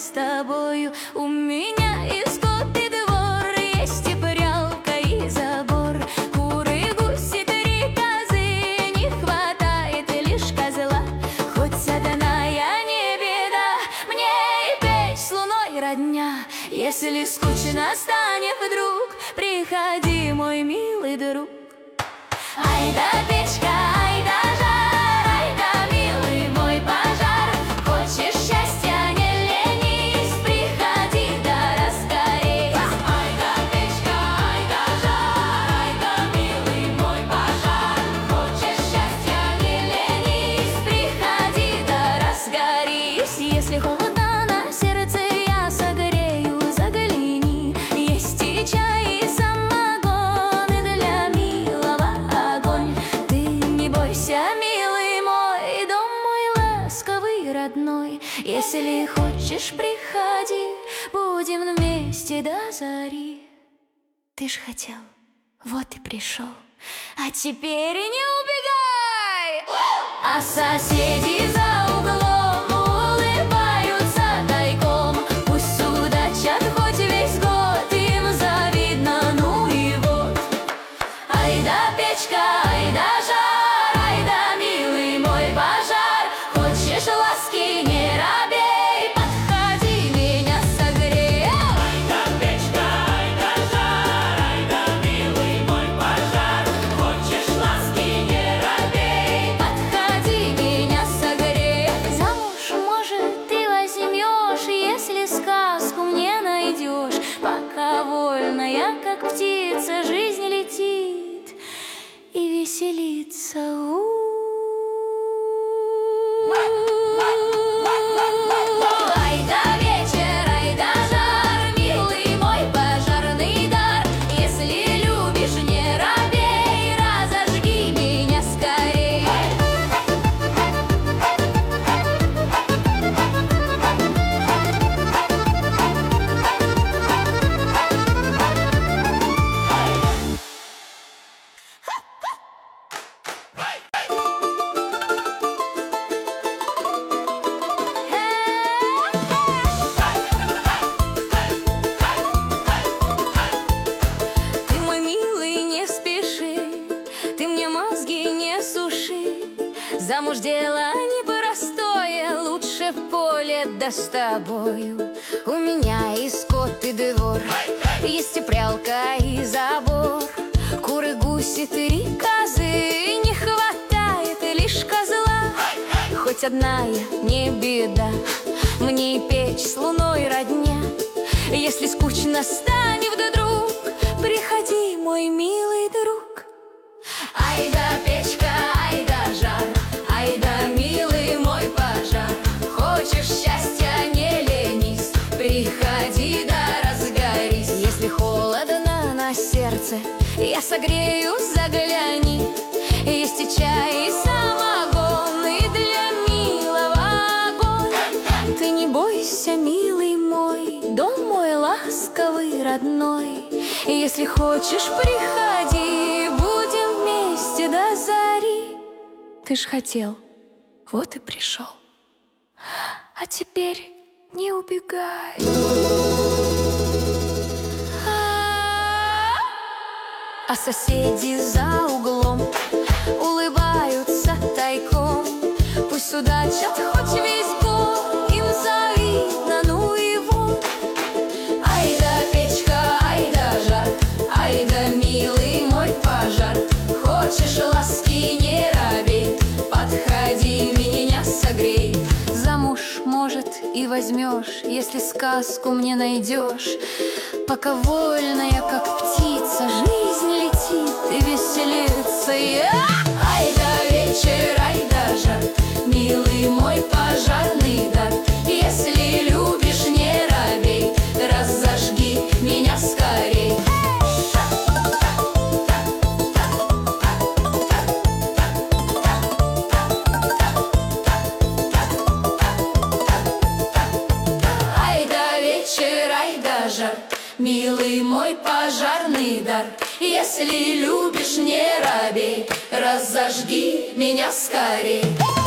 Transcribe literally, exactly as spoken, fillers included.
с тобою. У меня и скот, и двор, есть и прялка, и забор. Куры, гуси, три козы, не хватает лишь козла. Хоть одна я не беда, мне и печь с луной родня. Если скучно станет вдруг, приходи, мой милый друг. Ай да печка, ай да жар, ай да милый мой пожар. Хочешь счастья, не ленись, приходи да разгорись. Ай да печка, ай да жар, ай да милый мой пожар. Хочешь счастья, не ленись, приходи да разгорись. Если холодно на сердце, я согрею, загляни. Есть и чай, и самогон, и для милого огонь. Ты не бойся, милый мой, дом мой ласковый, родной. Если хочешь, приходи, будем вместе до зари. Ты ж хотел, вот и пришел, а теперь не убегай. А соседи за углом улыбаются тайком. Пусть судачат хоть весь год, им завидно, ну и вот. Ай да печка, ай да жар, ай да милый мой пожар. Хочешь ласки, не робей, подходи, меня согрей. Ай да печка, ай да жар, ай да милый мой пожар. Хочешь ласки, не робей. Подходи, меня согрей. Замуж, может, ты возьмешь, если сказку мне найдешь. Пока вольная, как птица, жизнь летит и веселится. Ай да вечер, ай да жар, милый мой пожарный дар. Если любишь, не робей, разожги меня скорей. Ты, мой милый, не спеши, ты мне мозги не суши. Замуж дело непростое, лучше в поле да с тобою. У меня и скот, и двор, есть и прялка, и забор. Куры, гуси, три козы, не хватает лишь козла. Хоть одна я не беда, мне и печь с луной родня. Если скучно станет вдруг, приходи, мой милый друг. Ай да печка, ай да жар, ай да милый мой пожар. Хочешь счастья, не ленись, приходи да разгорись. Если холодно на сердце, я согрею, загляни. Есть и чай, и самогон, и для милого огонь. Ты не бойся, милый мой, дом мой ласковый, родной. Если хочешь, приходи, будем вместе до зари. Ты ж хотел, вот и пришел, а теперь не убегай. А соседи за углом улыбаются тайком. Пусть судачат хоть весь год, им завидно, ну и вот. Ай да печка, ай да жар, ай да милый мой пожар. Хочешь ласки, не робей, подходи, меня согрей. Замуж, может, и возьмешь, если сказку мне найдешь. Пока вольная, как птица, жизнь летит и веселится я. Ай да вечер, ай да жар, милый мой пожарный дар. Если любишь, не робей, разожги меня скорей. Ай да вечер, ай да жар, милый мой пожарный дар. Если любишь, не робей, разожги меня скорей.